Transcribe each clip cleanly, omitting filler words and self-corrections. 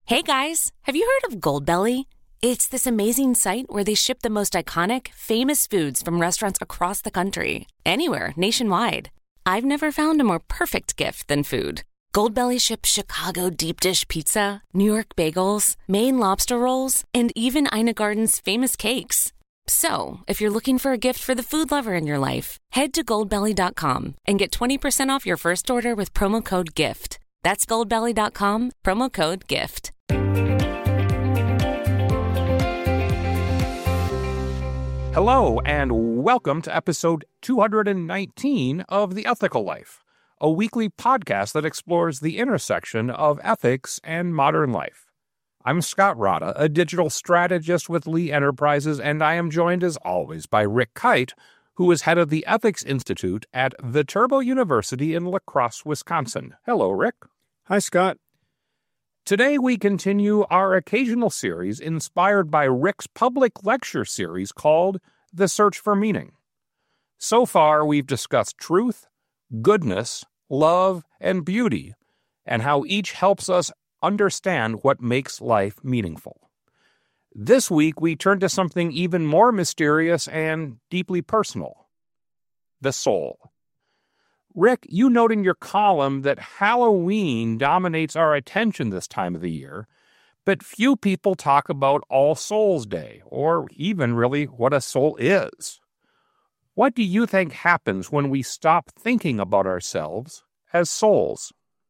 Hey guys, have you heard of Goldbelly? It's this amazing site where they ship the most iconic, famous foods from restaurants across the country, anywhere, nationwide. I've never found a more perfect gift than food. Goldbelly ships Chicago deep dish pizza, New York bagels, Maine lobster rolls, and even Ina Garden's famous cakes. So, if you're looking for a gift for the food lover in your life, head to goldbelly.com and get 20% off your first order with promo code GIFT. That's goldbelly.com, promo code GIFT. Hello, and welcome to episode 219 of The Ethical Life, a weekly podcast that explores the intersection of ethics and modern life. I'm Scott Rada, a digital strategist with Lee Enterprises, and I am joined as always by Rick Kite, who is head of the Ethics Institute at Viterbo University in La Crosse, Wisconsin. Hello, Rick. Hi, Scott. Today we continue our occasional series inspired by Rick's public lecture series called The Search for Meaning. So far we've discussed truth, goodness, love, and beauty, and how each helps us understand what makes life meaningful. This week we turn to something even more mysterious and deeply personal: the soul. Rick, you note in your column that Halloween dominates our attention this time of the year, but few people talk about All Souls Day, or even really what a soul is. What do you think happens when we stop thinking about ourselves as souls?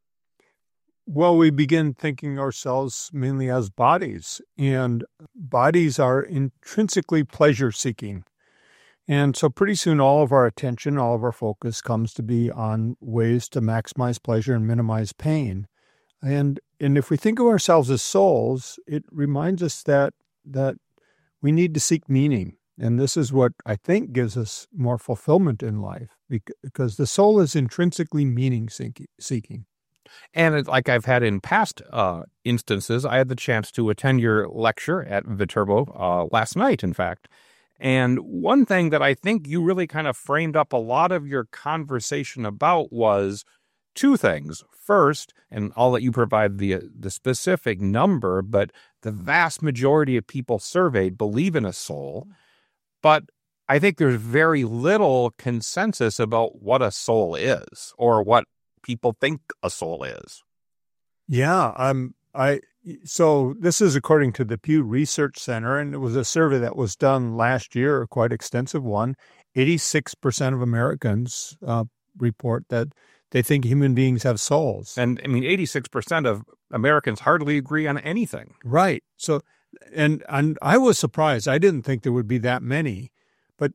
Well, we begin thinking ourselves mainly as bodies, and bodies are intrinsically pleasure-seeking. And so pretty soon all of our attention, all of our focus comes to be on ways to maximize pleasure and minimize pain. And if we think of ourselves as souls, it reminds us that we need to seek meaning. And this is what I think gives us more fulfillment in life, because the soul is intrinsically meaning-seeking. And like I've had in past instances, I had the chance to attend your lecture at Viterbo last night, in fact. And one thing that I think you really kind of framed up a lot of your conversation about was two things. First, and I'll let you provide the specific number, but the vast majority of people surveyed believe in a soul. But I think there's very little consensus about what a soul is or what people think a soul is. Yeah, So this is according to the Pew Research Center, and it was a survey that was done last year, a quite extensive one. 86% of Americans report that they think human beings have souls. And, 86% of Americans hardly agree on anything. Right. So, and I was surprised. I didn't think there would be that many. But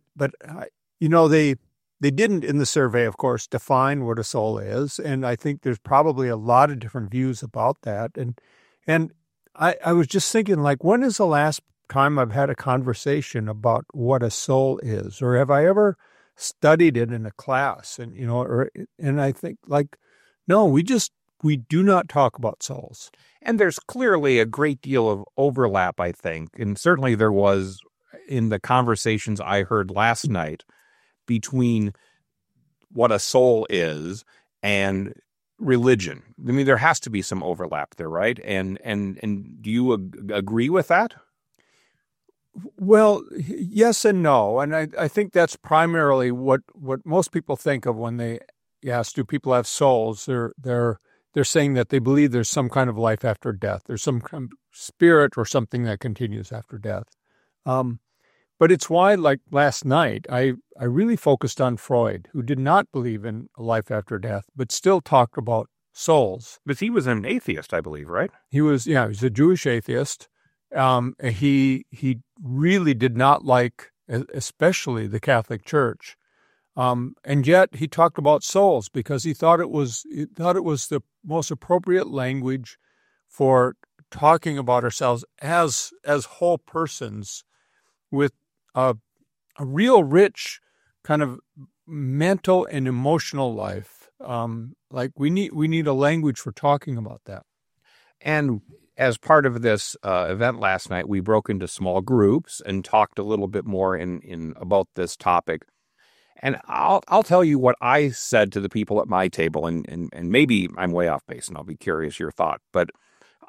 they didn't, in the survey, of course, define what a soul is. And I think there's probably a lot of different views about that. And I was just thinking, like, when is the last time I've had a conversation about what a soul is? Or have I ever studied it in a class? And I think, like, no, we do not talk about souls. And there's clearly a great deal of overlap, I think. And certainly there was in the conversations I heard last night between what a soul is and religion. There has to be some overlap there, right? And do you agree with that? Well, yes and no. And I think that's primarily what most people think of when they ask, do people have souls? They're saying that they believe there's some kind of life after death. There's some kind of spirit or something that continues after death. But it's why, like last night, I really focused on Freud, who did not believe in a life after death, but still talked about souls. But he was an atheist, I believe, right? He was a Jewish atheist. He really did not like, especially the Catholic Church. And yet he talked about souls because he thought it was the most appropriate language for talking about ourselves as whole persons with a real rich kind of mental and emotional life. Like we need a language for talking about that. And as part of this event last night, we broke into small groups and talked a little bit more in about this topic. And I'll tell you what I said to the people at my table, and maybe I'm way off base, and I'll be curious your thought. But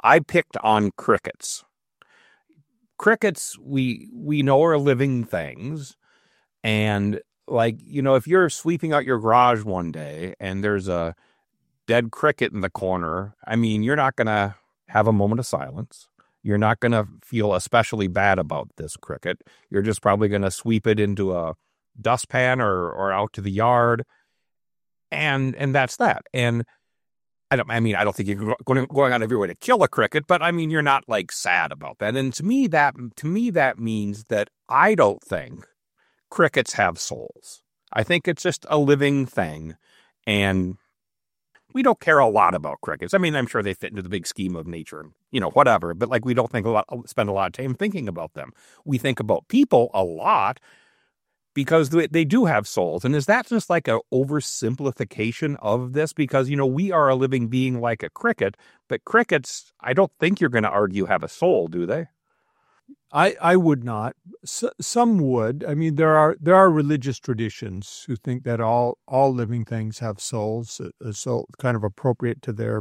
I picked on crickets. Crickets, we know are living things. And like, if you're sweeping out your garage one day and there's a dead cricket in the corner, I mean, you're not going to have a moment of silence. You're not going to feel especially bad about this cricket. You're just probably going to sweep it into a dustpan or out to the yard. And that's that. And I don't think you're going out everywhere to kill a cricket, but I mean, you're not like sad about that. And to me, that means that I don't think crickets have souls. I think it's just a living thing. And we don't care a lot about crickets. I mean, I'm sure they fit into the big scheme of nature, whatever, but like, we don't spend a lot of time thinking about them. We think about people a lot because they do have souls. And is that just like an oversimplification of this? Because, we are a living being like a cricket, but crickets, I don't think you're going to argue have a soul, do they? I would not. Some would. I mean, there are religious traditions who think that all living things have souls, so kind of appropriate to their,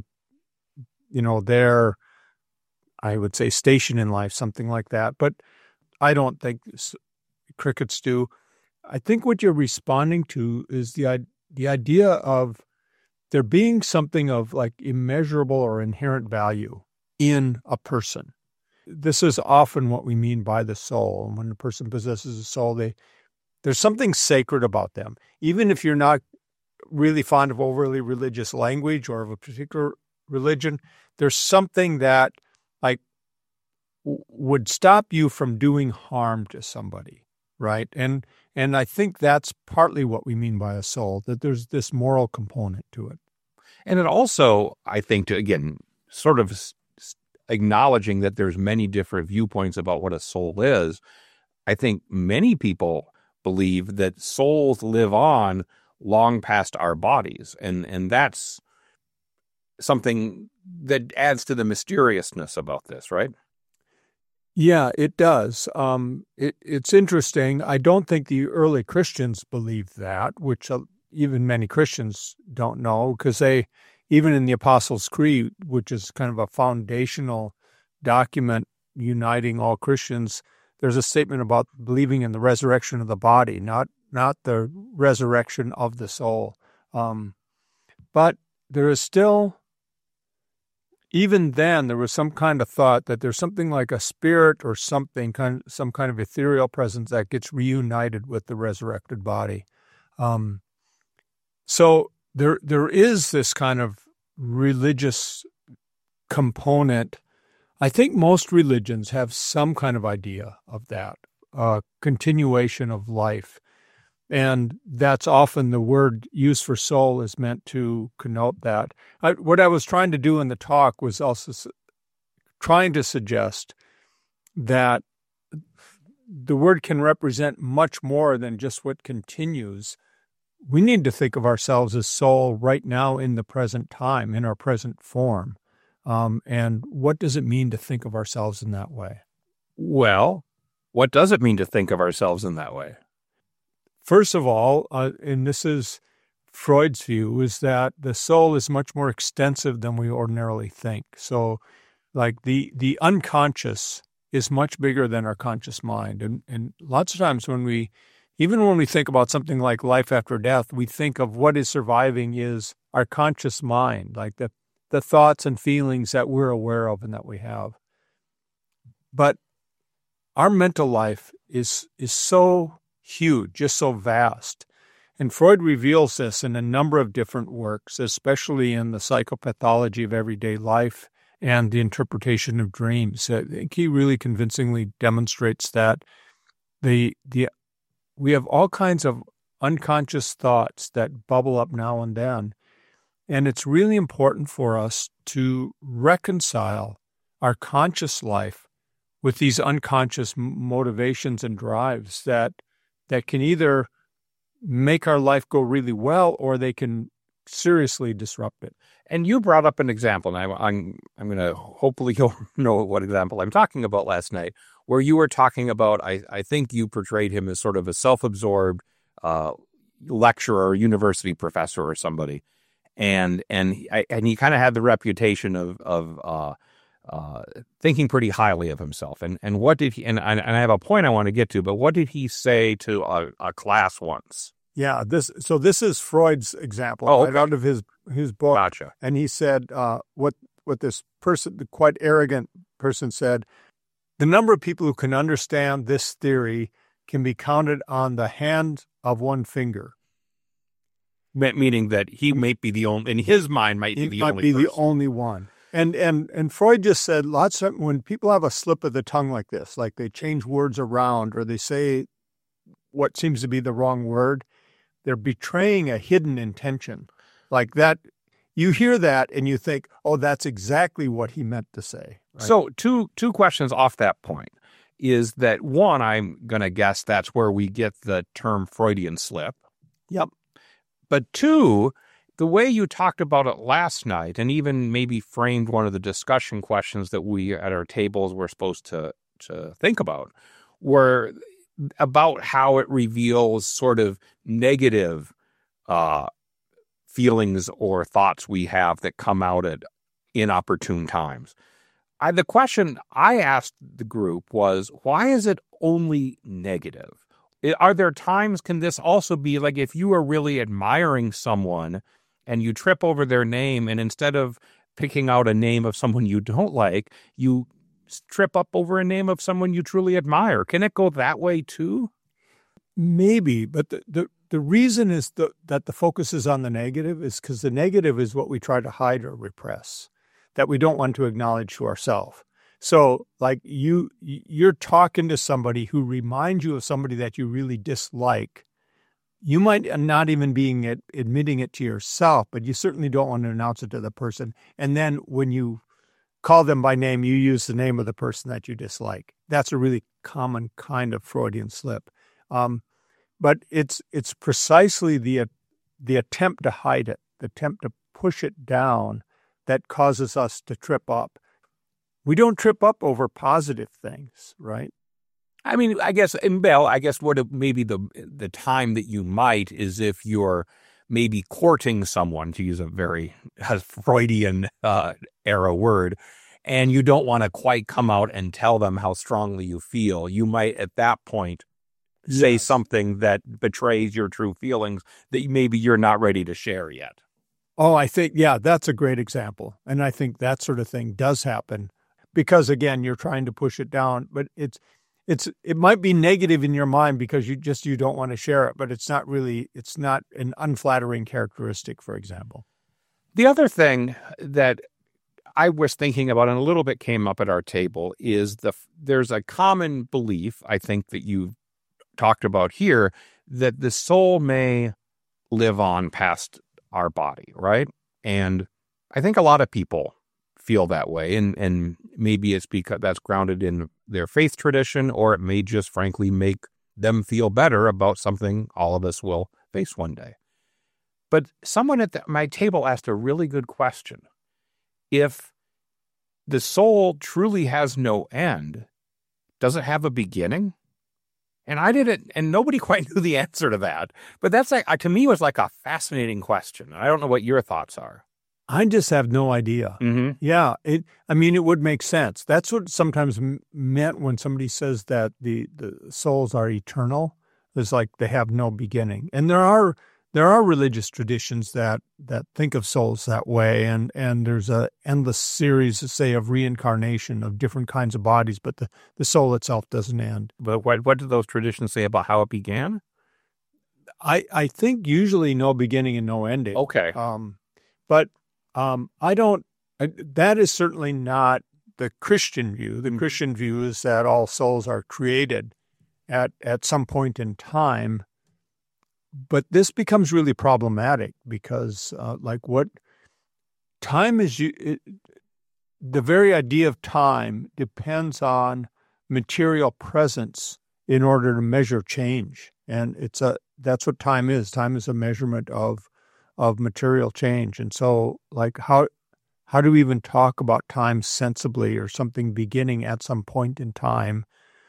I would say, station in life, something like that. But I don't think crickets do. I think what you're responding to is the idea of there being something of like immeasurable or inherent value in a person. This is often what we mean by the soul. And when a person possesses a soul, there's something sacred about them. Even if you're not really fond of overly religious language or of a particular religion, there's something that like would stop you from doing harm to somebody, right? And I think that's partly what we mean by a soul, that there's this moral component to it. And it also, I think, again, sort of acknowledging that there's many different viewpoints about what a soul is, I think many people believe that souls live on long past our bodies. And that's something that adds to the mysteriousness about this, right? Yeah, it does. It's interesting. I don't think the early Christians believed that, which even many Christians don't know, because even in the Apostles' Creed, which is kind of a foundational document uniting all Christians, there's a statement about believing in the resurrection of the body, not the resurrection of the soul. But there is still, even then, there was some kind of thought that there's something like a spirit or some kind of ethereal presence that gets reunited with the resurrected body. So there is this kind of religious component. I think most religions have some kind of idea of that, continuation of life. And that's often the word used for soul is meant to connote that. What I was trying to do in the talk was also trying to suggest that the word can represent much more than just what continues. We need to think of ourselves as soul right now in the present time, in our present form. And what does it mean to think of ourselves in that way? Well, what does it mean to think of ourselves in that way? First of all, and this is Freud's view, is that the soul is much more extensive than we ordinarily think. So like the unconscious is much bigger than our conscious mind. And lots of times when we think about something like life after death, we think of what is surviving is our conscious mind, like the thoughts and feelings that we're aware of and that we have. But our mental life is so huge, just so vast. And Freud reveals this in a number of different works, especially in the psychopathology of everyday life and the interpretation of dreams. I think he really convincingly demonstrates that we have all kinds of unconscious thoughts that bubble up now and then. And it's really important for us to reconcile our conscious life with these unconscious motivations and drives that can either make our life go really well or they can seriously disrupt it. And you brought up an example, and I'm going to hopefully you'll know what example I'm talking about last night, where you were talking about, I think you portrayed him as sort of a self-absorbed lecturer or university professor or somebody. And he kind of had the reputation of thinking pretty highly of himself. And what did he? And I have a point I want to get to, but what did he say to a class once? Yeah, this is Freud's example, okay. right out of his book. Gotcha. And he said what this person, the quite arrogant person, said: the number of people who can understand this theory can be counted on the hand of one finger. Meaning that he might be the only, in his mind, might be the only one. And Freud just said lots of, when people have a slip of the tongue like this, like they change words around or they say what seems to be the wrong word, they're betraying a hidden intention. Like that, you hear that and you think, oh, that's exactly what he meant to say. Right? So two questions off that point is that, one, I'm going to guess that's where we get the term Freudian slip. Yep. But two, the way you talked about it last night and even maybe framed one of the discussion questions that we at our tables were supposed to think about were about how it reveals sort of negative feelings or thoughts we have that come out at inopportune times. The question I asked the group was, why is it only negative? Are there times, can this also be like if you are really admiring someone and you trip over their name and instead of picking out a name of someone you don't like, you trip up over a name of someone you truly admire? Can it go that way too? Maybe, but the reason is that the focus is on the negative is because the negative is what we try to hide or repress, that we don't want to acknowledge to ourselves. So like you're talking to somebody who reminds you of somebody that you really dislike. You might not even be admitting it to yourself, but you certainly don't want to announce it to the person. And then when you call them by name, you use the name of the person that you dislike. That's a really common kind of Freudian slip. But it's precisely the attempt to hide it, the attempt to push it down that causes us to trip up. We don't trip up over positive things, right? I mean, I guess, and Bill, what maybe the time that you might is if you're maybe courting someone, to use a very Freudian era word, and you don't want to quite come out and tell them how strongly you feel. You might at that point say something that betrays your true feelings that maybe you're not ready to share yet. Oh, I think, that's a great example. And I think that sort of thing does happen because, again, you're trying to push it down, but it might be negative in your mind because you don't want to share it, but it's not an unflattering characteristic, for example. The other thing that I was thinking about and a little bit came up at our table is there's a common belief, I think, that you've talked about here, that the soul may live on past our body, right? And I think a lot of people feel that way, and maybe it's because that's grounded in their faith tradition, or it may just frankly make them feel better about something all of us will face one day. But someone at my table asked a really good question. If the soul truly has no end, does it have a beginning? And I didn't, and nobody quite knew the answer to that. But that's like, to me, was like a fascinating question. I don't know what your thoughts are. I just have no idea. Mm-hmm. Yeah, it would make sense. That's what sometimes meant when somebody says that the souls are eternal. It's like they have no beginning. And there are religious traditions that think of souls that way, and there's a endless series, say, of reincarnation of different kinds of bodies, but the soul itself doesn't end. But what do those traditions say about how it began? I think usually no beginning and no ending. Okay. But I don't. That is certainly not the Christian view. The Christian view is that all souls are created at some point in time. But this becomes really problematic because, what time is the very idea of time depends on material presence in order to measure change, and that's what time is. Time is a measurement of material change, and so how do we even talk about time sensibly or something beginning at some point in time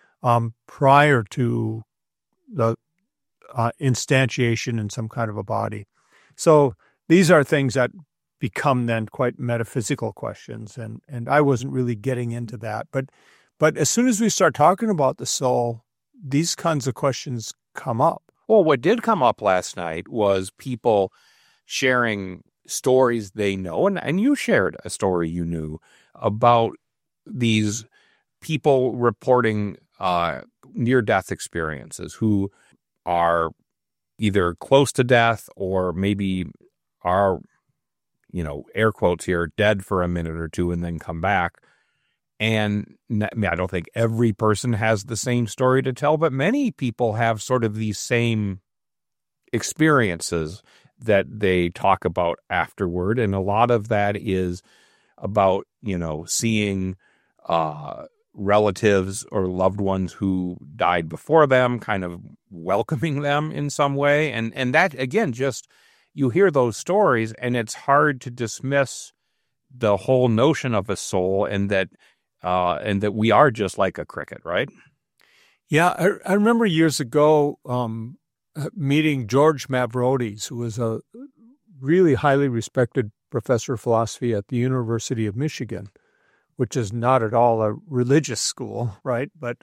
prior to the instantiation in some kind of a body? So these are things that become then quite metaphysical questions, and I wasn't really getting into that. But as soon as we start talking about the soul, these kinds of questions come up. Well, what did come up last night was people sharing stories they know, and you shared a story you knew about these people reporting near-death experiences who are either close to death or maybe are, air quotes here, dead for a minute or two and then come back. And I don't think every person has the same story to tell, but many people have sort of these same experiences that they talk about afterward. And a lot of that is about, seeing relatives or loved ones who died before them, kind of welcoming them in some way. And that, again, just you hear those stories and it's hard to dismiss the whole notion of a soul and that we are just like a cricket, right? Yeah, I remember years ago meeting George Mavrodes, who was a really highly respected professor of philosophy at the University of Michigan, which is not at all a religious school, right? But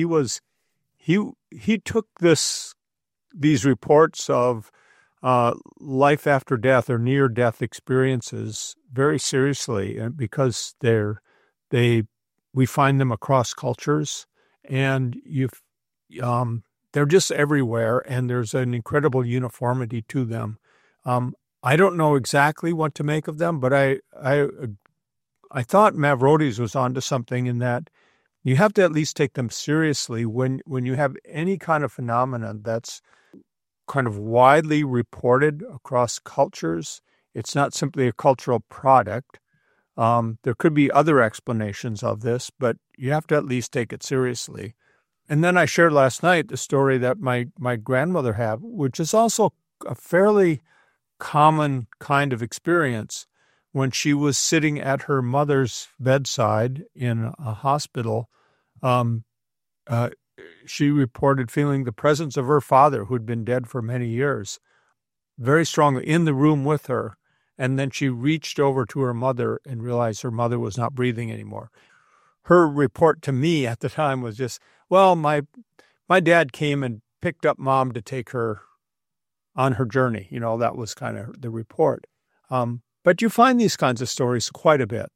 he took these reports of life after death or near death experiences very seriously, because we find them across cultures, and they're just everywhere, and there's an incredible uniformity to them. I don't know exactly what to make of them, but I thought Mavrodes was onto something in that you have to at least take them seriously when you have any kind of phenomenon that's kind of widely reported across cultures. It's not simply a cultural product. There could be other explanations of this, but you have to at least take it seriously. And then I shared last night the story that my grandmother had, which is also a fairly common kind of experience. When she was sitting at her mother's bedside in a hospital, she reported feeling the presence of her father, who'd been dead for many years, very strongly in the room with her. And then she reached over to her mother and realized her mother was not breathing anymore. Her report to me at the time was just, well, my dad came and picked up Mom to take her on her journey. That was kind of the report. But you find these kinds of stories quite a bit.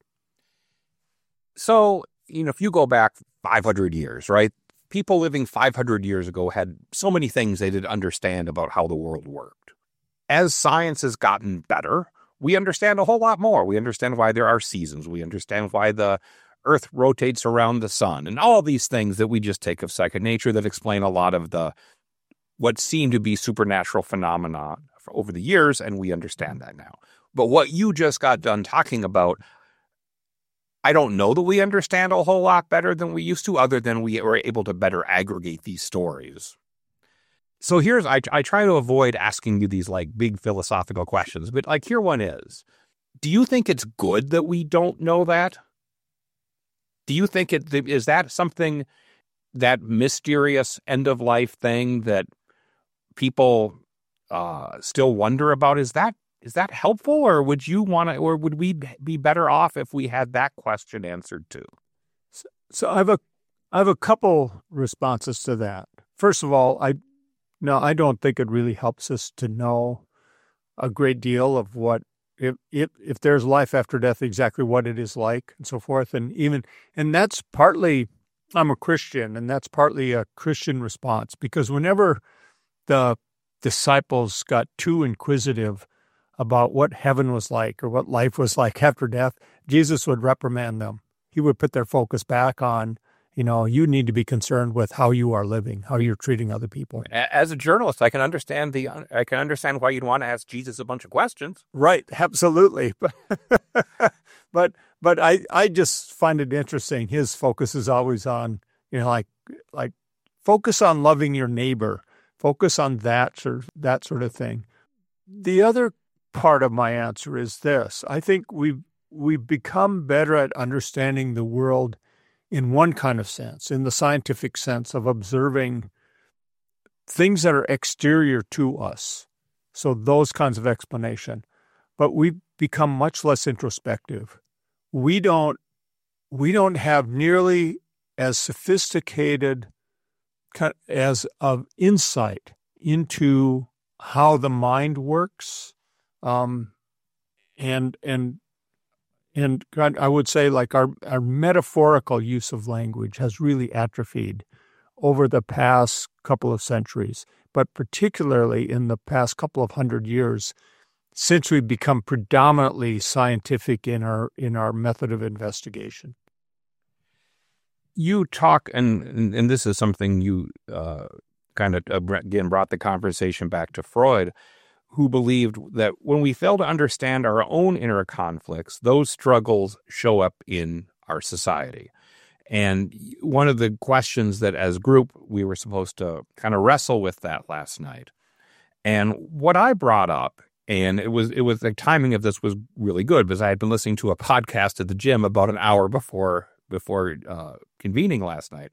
So, if you go back 500 years, right? People living 500 years ago had so many things they didn't understand about how the world worked. As science has gotten better, we understand a whole lot more. We understand why there are seasons. We understand why the Earth rotates around the sun and all these things that we just take of second nature that explain a lot of what seem to be supernatural phenomena over the years, and we understand that now. But what you just got done talking about, I don't know that we understand a whole lot better than we used to, other than we were able to better aggregate these stories. So I try to avoid asking you these big philosophical questions, but here one is. Do you think it's good that we don't know that? Do you think is that something, that mysterious end of life thing that people still wonder about? Is that helpful, or would we be better off if we had that question answered too? So I have a couple responses to that. First of all, I don't think it really helps us to know a great deal of what if there's life after death, exactly what it is like and so forth. And that's partly, I'm a Christian, and that's partly a Christian response, because whenever the disciples got too inquisitive about what heaven was like or what life was like after death, Jesus would reprimand them. He would put their focus back on, you need to be concerned with how you are living, how you're treating other people. As a journalist, I can understand why you'd want to ask Jesus a bunch of questions. Right, absolutely. But I just find it interesting. His focus is always on, focus on loving your neighbor, focus on that sort of thing. The other part of my answer is this. I think we've become better at understanding the world in one kind of sense, in the scientific sense of observing things that are exterior to us. So those kinds of explanation. but we've become much less introspective. We don't have nearly as sophisticated as of insight into how the mind works, and I would say like our metaphorical use of language has really atrophied over the past couple of centuries, but particularly in the past couple of 100 years, since we've become predominantly scientific in our method of investigation. You talk, and this is something you kind of, again, brought the conversation back to Freud, who believed that when we fail to understand our own inner conflicts, those struggles show up in our society. And one of the questions that as a group we were supposed to kind of wrestle with that last night. And what I brought up, and it was the timing of this was really good because I had been listening to a podcast at the gym about an hour before convening last night.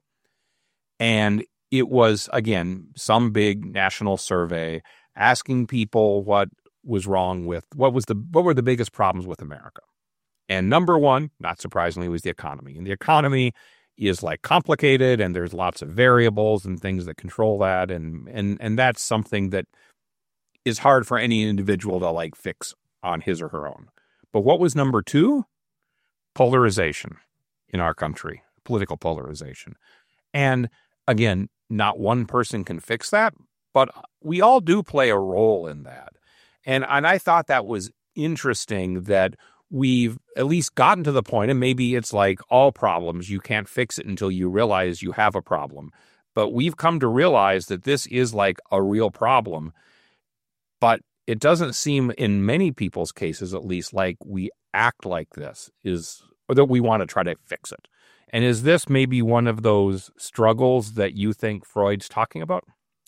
And it was, again, some big national survey asking people what was wrong with, what were the biggest problems with America. And number one, not surprisingly, was the economy. And the economy is like complicated, and there's lots of variables and things that control that. And that's something that is hard for any individual to like fix on his or her own. But what was number two? Polarization in our country, political polarization. And again, not one person can fix that, but we all do play a role in that. And I thought that was interesting that we've at least gotten to the point, and maybe it's like all problems, you can't fix it until you realize you have a problem. But we've come to realize that this is like a real problem. But it doesn't seem in many people's cases, at least, like we act like this or that we want to try to fix it. And is this maybe one of those struggles that you think Freud's talking about?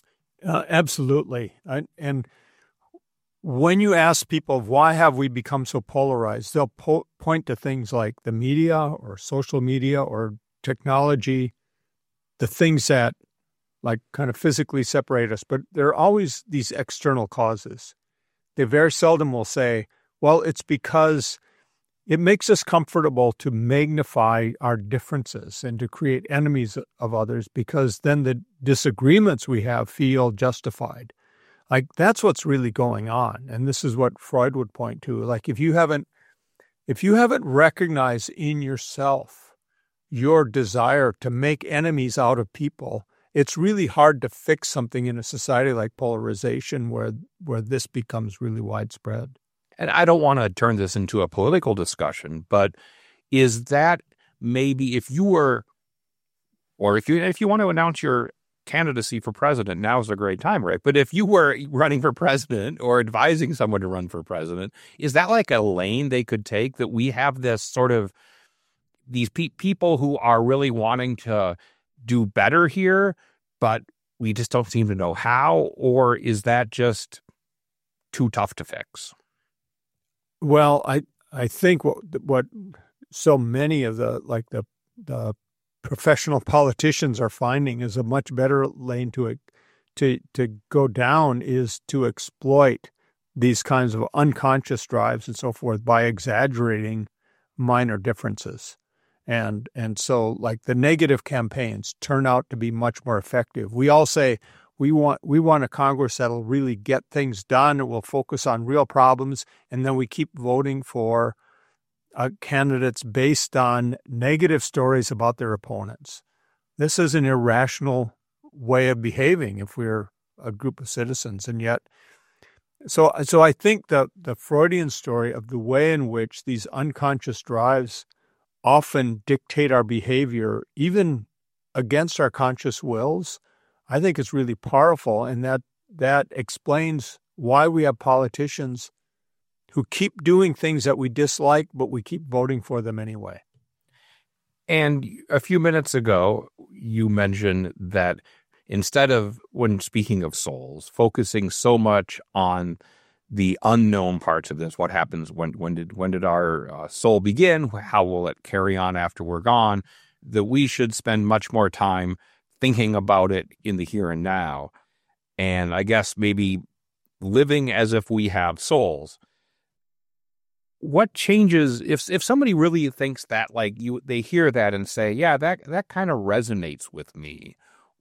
Absolutely. And when you ask people, why have we become so polarized, they'll point to things like the media or social media or technology, the things that like kind of physically separate us. But there are always these external causes. They very seldom will say, well, it's because it makes us comfortable to magnify our differences and to create enemies of others because then the disagreements we have feel justified. Like that's what's really going on. And this is what Freud would point to. Like if you haven't recognized in yourself your desire to make enemies out of people, it's really hard to fix something in a society like polarization where this becomes really widespread. And I don't want to turn this into a political discussion, but is that maybe if you want to announce your candidacy for president, now's a great time, right? But if you were running for president or advising someone to run for president, is that like a lane they could take, that we have this sort of these people who are really wanting to do better here, but we just don't seem to know how? Or is that just too tough to fix? Well, I think what so many of the professional politicians are finding is a much better lane to go down is to exploit these kinds of unconscious drives and so forth by exaggerating minor differences. And so like the negative campaigns turn out to be much more effective. We all say we want a Congress that'll really get things done. It will focus on real problems. And then we keep voting for candidates based on negative stories about their opponents. This is an irrational way of behaving if we're a group of citizens. And yet, so I think the Freudian story of the way in which these unconscious drives often dictate our behavior, even against our conscious wills, I think it's really powerful. And that explains why we have politicians who keep doing things that we dislike, but we keep voting for them anyway. And a few minutes ago, you mentioned that instead of, when speaking of souls, focusing so much on the unknown parts of this, what happens, when did our soul begin, how will it carry on after we're gone, that we should spend much more time thinking about it in the here and now. And I guess maybe living as if we have souls. what changes if somebody really thinks that, like, they hear that and say, yeah, that kind of resonates with me.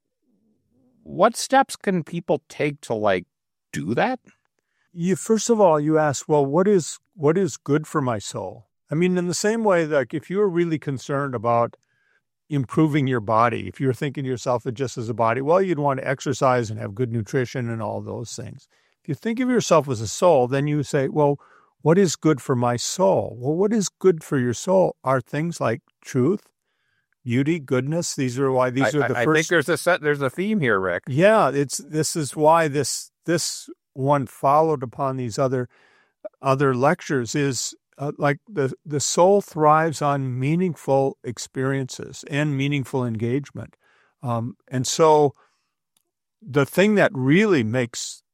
What steps can people take to, like, do that? First of all, you ask, well, what is good for my soul? I mean, in the same way, like, if you're really concerned about improving your body, if you're thinking of yourself just as a body, well, you'd want to exercise and have good nutrition and all those things. If you think of yourself as a soul, then you say, well, what is good for my soul? Well, what is good for your soul are things like truth, beauty, goodness. These are why these are the first. I think there's a theme here, Rick. Yeah, this is why this one followed upon these other lectures is like the soul thrives on meaningful experiences and meaningful engagement, and so the thing that really makes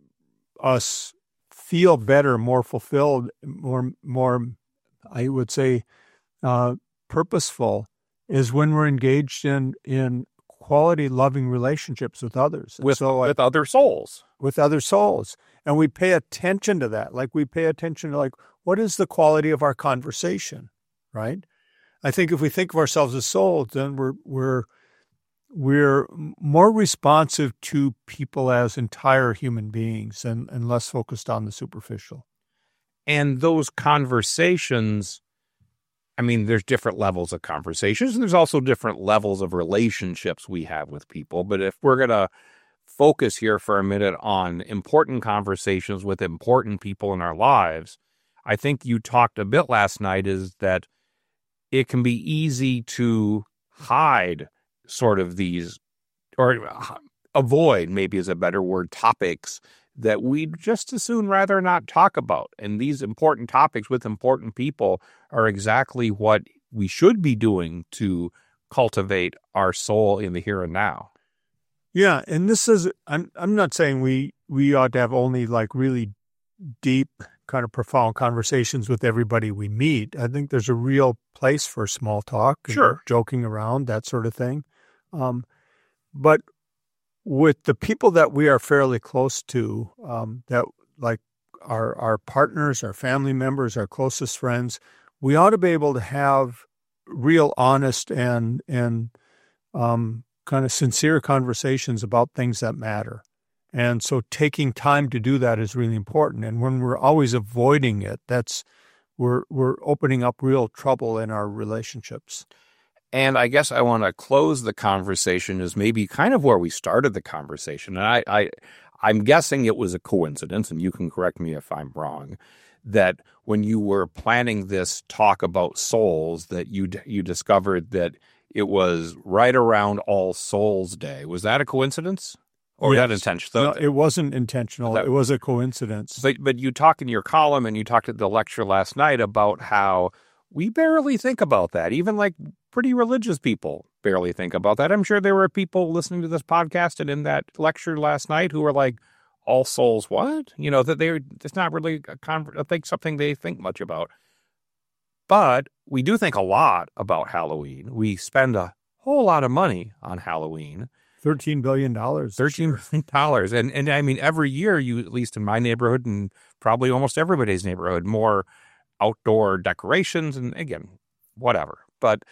us feel better, more fulfilled, more I would say purposeful is when we're engaged in quality, loving relationships with others. With other souls. With other souls. And we pay attention to that. Like we pay attention to, like, what is the quality of our conversation, right? I think if we think of ourselves as souls, then we're more responsive to people as entire human beings and less focused on the superficial. And those conversations, I mean, there's different levels of conversations, and there's also different levels of relationships we have with people. But if we're going to focus here for a minute on important conversations with important people in our lives, I think you talked a bit last night is that it can be easy to hide sort of these, or avoid, maybe is a better word, topics that we'd just as soon rather not talk about. And these important topics with important people are exactly what we should be doing to cultivate our soul in the here and now. Yeah, and this is, I'm not saying we ought to have only like really deep, kind of profound conversations with everybody we meet. I think there's a real place for small talk, sure, joking around, that sort of thing. But with the people that we are fairly close to, that like our partners, our family members, our closest friends, we ought to be able to have real, honest, and kind of sincere conversations about things that matter. And so taking time to do that is really important. And when we're always avoiding it, we're opening up real trouble in our relationships. And I guess I want to close the conversation as maybe kind of where we started the conversation. And I'm guessing it was a coincidence, and you can correct me if I'm wrong, that when you were planning this talk about souls, that you discovered that it was right around All Souls Day. Was that a coincidence? Or was that intentional? No, it wasn't intentional. It was a coincidence. But you talk in your column and you talked at the lecture last night about how we barely think about that. Even like pretty religious people barely think about that. I'm sure there were people listening to this podcast and in that lecture last night who were like, All Souls what? You know, that it's not really something they think much about. But we do think a lot about Halloween. We spend a whole lot of money on Halloween. $13 billion. $13 billion. And I mean, every year, at least in my neighborhood and probably almost everybody's neighborhood, more outdoor decorations and, again, whatever. But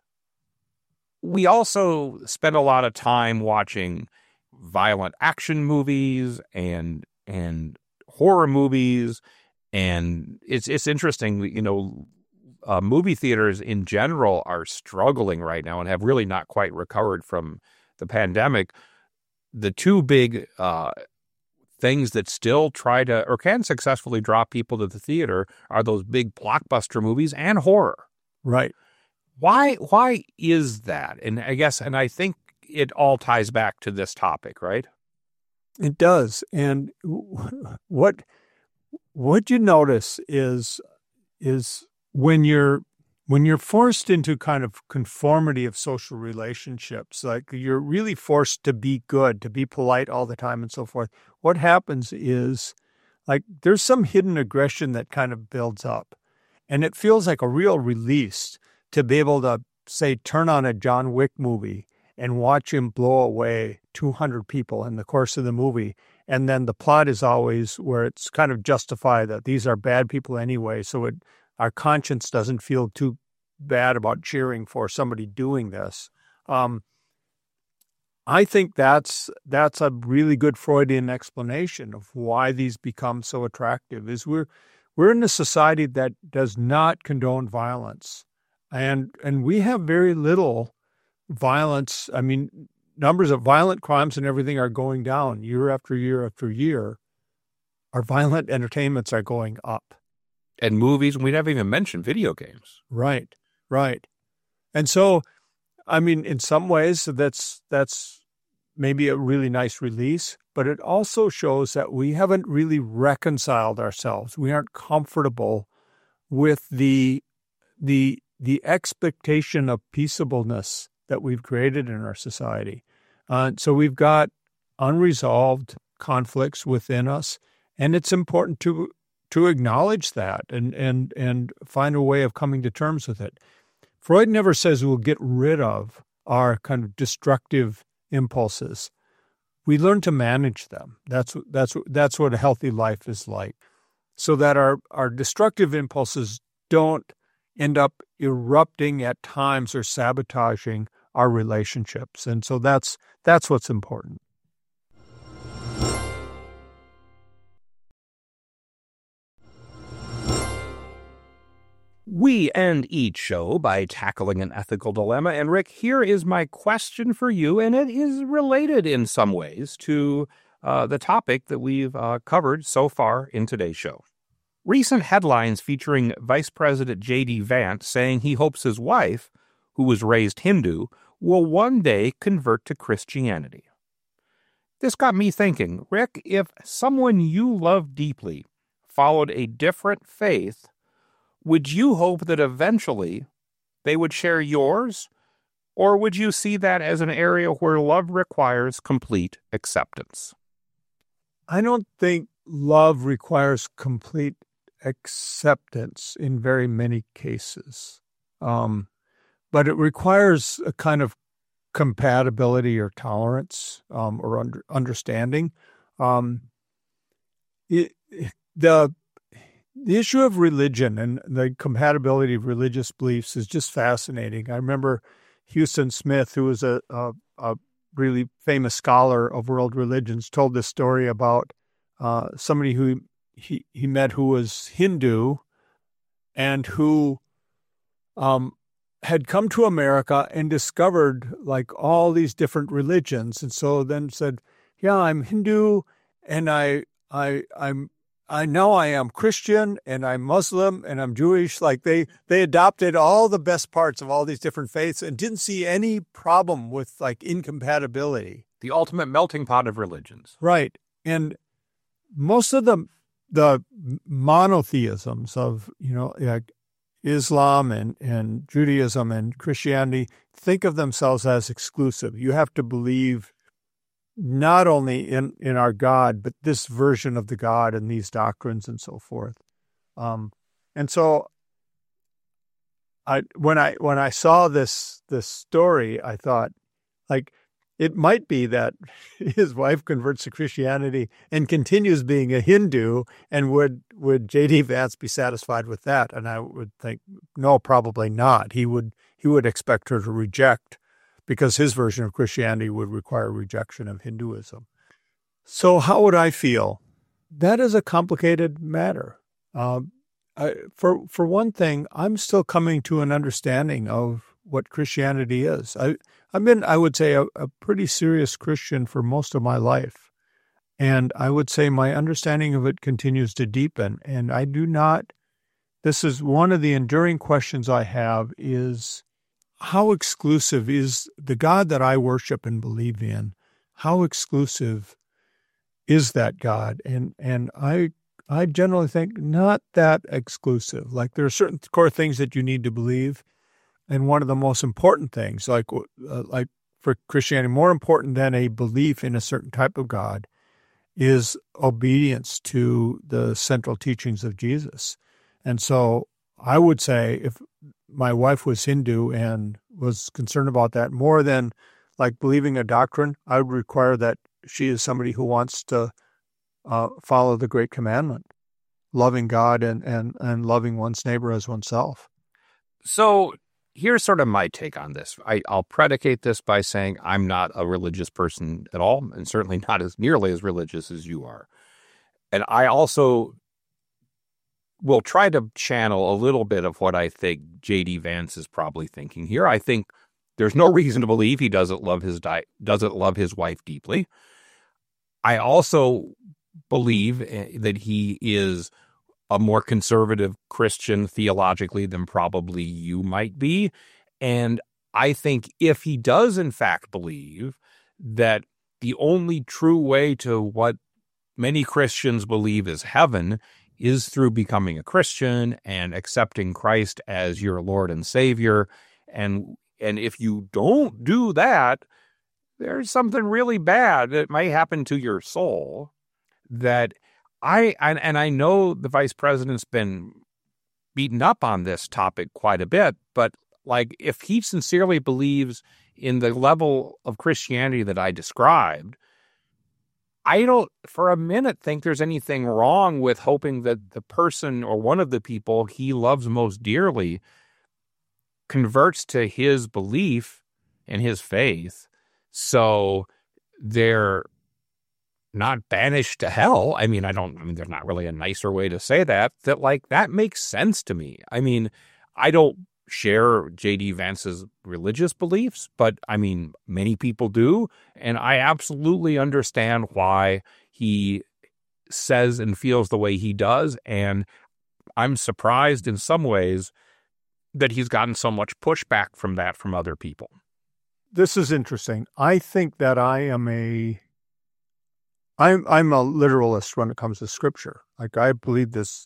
we also spend a lot of time watching violent action movies and horror movies. And it's interesting, you know, movie theaters in general are struggling right now and have really not quite recovered from the pandemic. The two big things that still try to or can successfully draw people to the theater are those big blockbuster movies and horror. Right. Why is that? And I think it all ties back to this topic, right? It does. And what you notice is when you're forced into kind of conformity of social relationships, like you're really forced to be good, to be polite all the time and so forth, what happens is like there's some hidden aggression that kind of builds up. And it feels like a real release to be able to, say, turn on a John Wick movie and watch him blow away 200 people in the course of the movie And then the plot is always where it's kind of justified that these are bad people anyway. So our conscience doesn't feel too bad about cheering for somebody doing this. I think that's a really good Freudian explanation of why these become so attractive. Is we're in a society that does not condone violence, and we have very little violence. I mean, numbers of violent crimes and everything are going down year after year after year. Our violent entertainments are going up. And movies, and we never even mentioned video games. Right. And so, I mean, in some ways, that's maybe a really nice release, but it also shows that we haven't really reconciled ourselves. We aren't comfortable with the expectation of peaceableness that we've created in our society. So we've got unresolved conflicts within us, and it's important to acknowledge that and find a way of coming to terms with it. Freud never says we'll get rid of our kind of destructive impulses. We learn to manage them. That's what a healthy life is like, so that our destructive impulses don't end up erupting at times or sabotaging our relationships. And so that's what's important. We end each show by tackling an ethical dilemma. And Rick, here is my question for you, and it is related in some ways to the topic that we've covered so far in today's show. Recent headlines featuring Vice President J.D. Vance saying he hopes his wife, who was raised Hindu, will one day convert to Christianity. This got me thinking, Rick, if someone you love deeply followed a different faith, would you hope that eventually they would share yours, or would you see that as an area where love requires complete acceptance? I don't think love requires complete acceptance in very many cases, but it requires a kind of compatibility or tolerance or understanding. The issue of religion and the compatibility of religious beliefs is just fascinating. I remember Huston Smith, who was a really famous scholar of world religions, told this story about somebody who he met who was Hindu and who had come to America and discovered like all these different religions. And so then said, yeah, I'm Hindu and I know I am Christian and I'm Muslim and I'm Jewish. Like they adopted all the best parts of all these different faiths and didn't see any problem with like incompatibility. The ultimate melting pot of religions. Right. And most of the monotheisms of, like Islam and Judaism and Christianity think of themselves as exclusive. You have to believe not only in our God, but this version of the God and these doctrines and so forth. And so when I saw this story, I thought, like, it might be that his wife converts to Christianity and continues being a Hindu, and would J.D. Vance be satisfied with that? And I would think, no, probably not. He would expect her to reject, because his version of Christianity would require rejection of Hinduism. So how would I feel? That is a complicated matter. For one thing, I'm still coming to an understanding of what Christianity is. I've been, I would say, a pretty serious Christian for most of my life. And I would say my understanding of it continues to deepen. And this is one of the enduring questions I have is, how exclusive is the God that I worship and believe in? How exclusive is that God? And I generally think not that exclusive. Like there are certain core things that you need to believe. And one of the most important things, like for Christianity, more important than a belief in a certain type of God, is obedience to the central teachings of Jesus. And so I would say if my wife was Hindu and was concerned about that more than like believing a doctrine, I would require that she is somebody who wants to follow the great commandment, loving God and loving one's neighbor as oneself. So here's sort of my take on this. I'll predicate this by saying I'm not a religious person at all, and certainly not as nearly as religious as you are. And I also will try to channel a little bit of what I think J.D. Vance is probably thinking here. I think there's no reason to believe he doesn't love his wife deeply. I also believe that he is a more conservative Christian theologically than probably you might be. And I think if he does in fact believe that the only true way to what many Christians believe is heaven is through becoming a Christian and accepting Christ as your Lord and Savior, and if you don't do that, there's something really bad that might happen to your soul. That I know the vice president's been beaten up on this topic quite a bit, but like if he sincerely believes in the level of Christianity that I described, I don't for a minute think there's anything wrong with hoping that the person or one of the people he loves most dearly converts to his belief and his faith, so they're not banished to hell. I mean, there's not really a nicer way to say that like, that makes sense to me. I mean, I don't share J.D. Vance's religious beliefs, but I mean, many people do. And I absolutely understand why he says and feels the way he does. And I'm surprised in some ways that he's gotten so much pushback from that from other people. This is interesting. I think that I'm a literalist when it comes to Scripture. Like I believe this,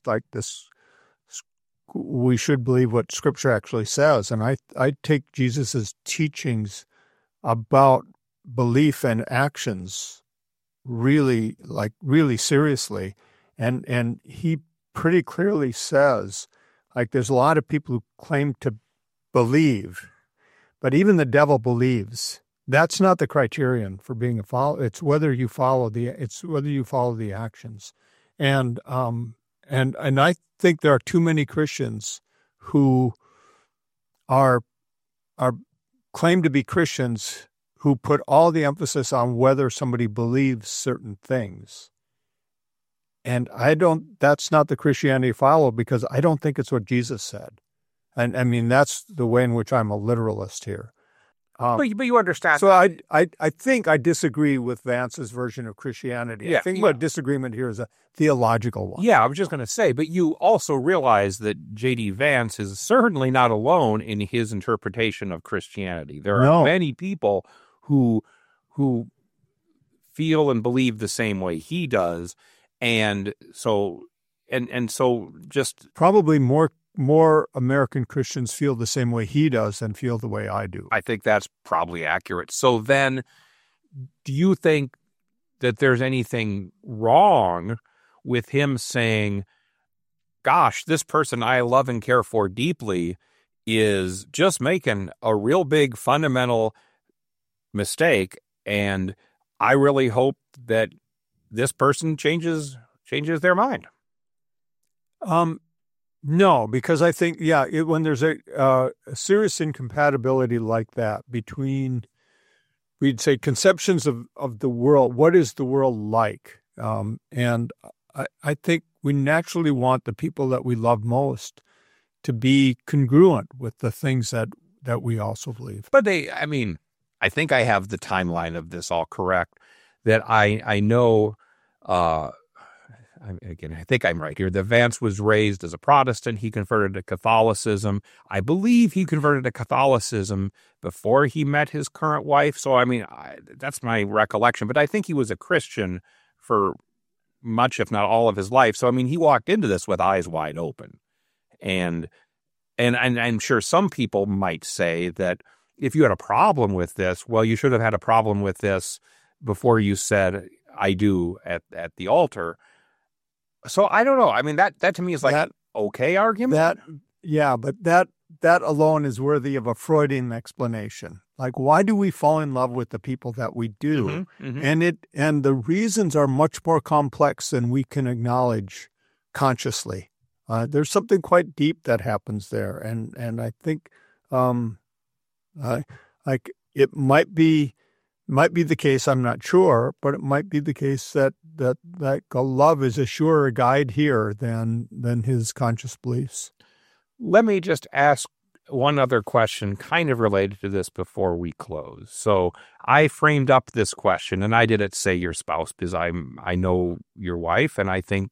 we should believe what Scripture actually says. And I take Jesus's teachings about belief and actions really seriously. And he pretty clearly says, like, there's a lot of people who claim to believe, but even the devil believes. That's not the criterion for being a follower. It's whether you follow the actions. And I think there are too many Christians who are claim to be Christians who put all the emphasis on whether somebody believes certain things. And that's not the Christianity I follow, because I don't think it's what Jesus said. And I mean, that's the way in which I'm a literalist here. But you understand. So I think I disagree with Vance's version of Christianity. Yeah, I think my disagreement here is a theological one. Yeah, I was just going to say, but you also realize that J.D. Vance is certainly not alone in his interpretation of Christianity. There are many people who feel and believe the same way he does, and so just probably more American Christians feel the same way he does than feel the way I do. I think that's probably accurate. So then, do you think that there's anything wrong with him saying, gosh, this person I love and care for deeply is just making a real big fundamental mistake, and I really hope that this person changes their mind? No, because I think, when there's a serious incompatibility like that between, we'd say, conceptions of the world, what is the world like? And I think we naturally want the people that we love most to be congruent with the things that we also believe. But I think I have the timeline of this all correct, that I know, again, I think I'm right here, that Vance was raised as a Protestant. He converted to Catholicism. I believe he converted to Catholicism before he met his current wife. So, that's my recollection. But I think he was a Christian for much, if not all of his life. So, he walked into this with eyes wide open. And I'm sure some people might say that if you had a problem with this, well, you should have had a problem with this before you said, I do at the altar. So I don't know. That to me is like that okay argument. But that that alone is worthy of a Freudian explanation. Like, why do we fall in love with the people that we do? And the reasons are much more complex than we can acknowledge consciously. There's something quite deep that happens there, and I think like it might be the case. I'm not sure, but it might be the case that love is a surer guide here than his conscious beliefs. Let me just ask one other question kind of related to this before we close. So I framed up this question, and I didn't say your spouse because I know your wife, and I think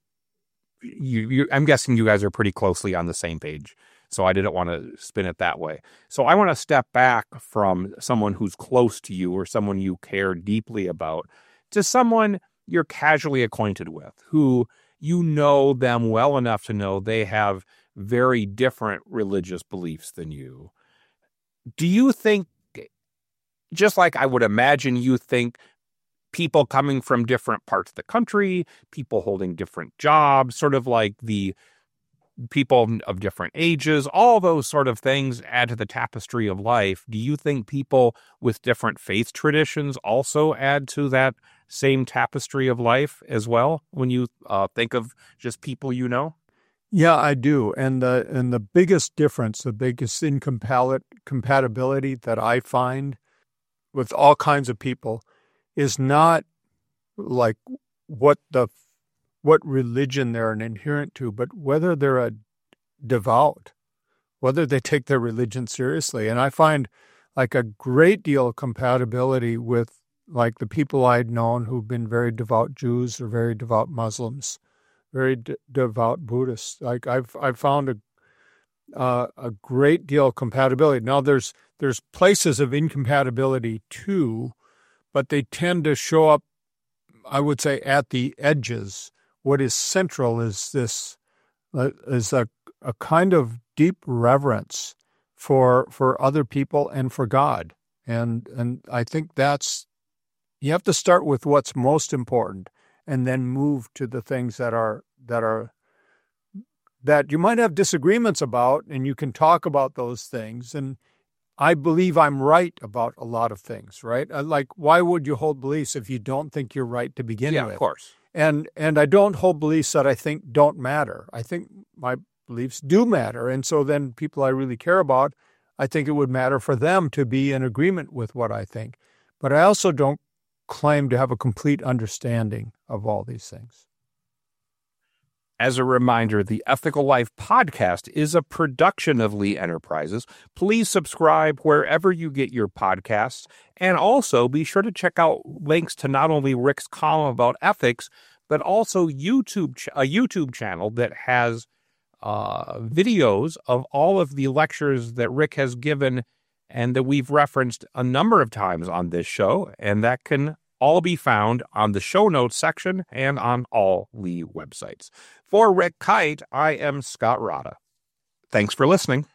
I'm guessing you guys are pretty closely on the same page. So I didn't want to spin it that way. So I want to step back from someone who's close to you or someone you care deeply about to someone you're casually acquainted with, who you know them well enough to know they have very different religious beliefs than you. Do you think, just like I would imagine you think people coming from different parts of the country, people holding different jobs, sort of like the people of different ages, all those sort of things add to the tapestry of life. Do you think people with different faith traditions also add to that same tapestry of life as well when you think of just people you know? Yeah, I do. And the biggest difference, the biggest incompatibility that I find with all kinds of people is not like what religion they're an adherent to, but whether they're a devout, whether they take their religion seriously. And I find like a great deal of compatibility with like the people I'd known who've been very devout Jews or very devout Muslims, very devout Buddhists. Like I've found a great deal of compatibility. Now there's places of incompatibility too, but they tend to show up, I would say, at the edges. What is central is this is a kind of deep reverence for other people and for God, and I think that's, you have to start with what's most important, and then move to the things that you might have disagreements about, and you can talk about those things. And I believe I'm right about a lot of things, right? Like, why would you hold beliefs if you don't think you're right to begin with? Yeah, of course. And I don't hold beliefs that I think don't matter. I think my beliefs do matter. And so then people I really care about, I think it would matter for them to be in agreement with what I think. But I also don't claim to have a complete understanding of all these things. As a reminder, the Ethical Life podcast is a production of Lee Enterprises. Please subscribe wherever you get your podcasts. And also be sure to check out links to not only Rick's column about ethics, but also a YouTube channel that has videos of all of the lectures that Rick has given and that we've referenced a number of times on this show. And that can all be found on the show notes section and on all Lee websites. For Rick Kite, I am Scott Rada. Thanks for listening.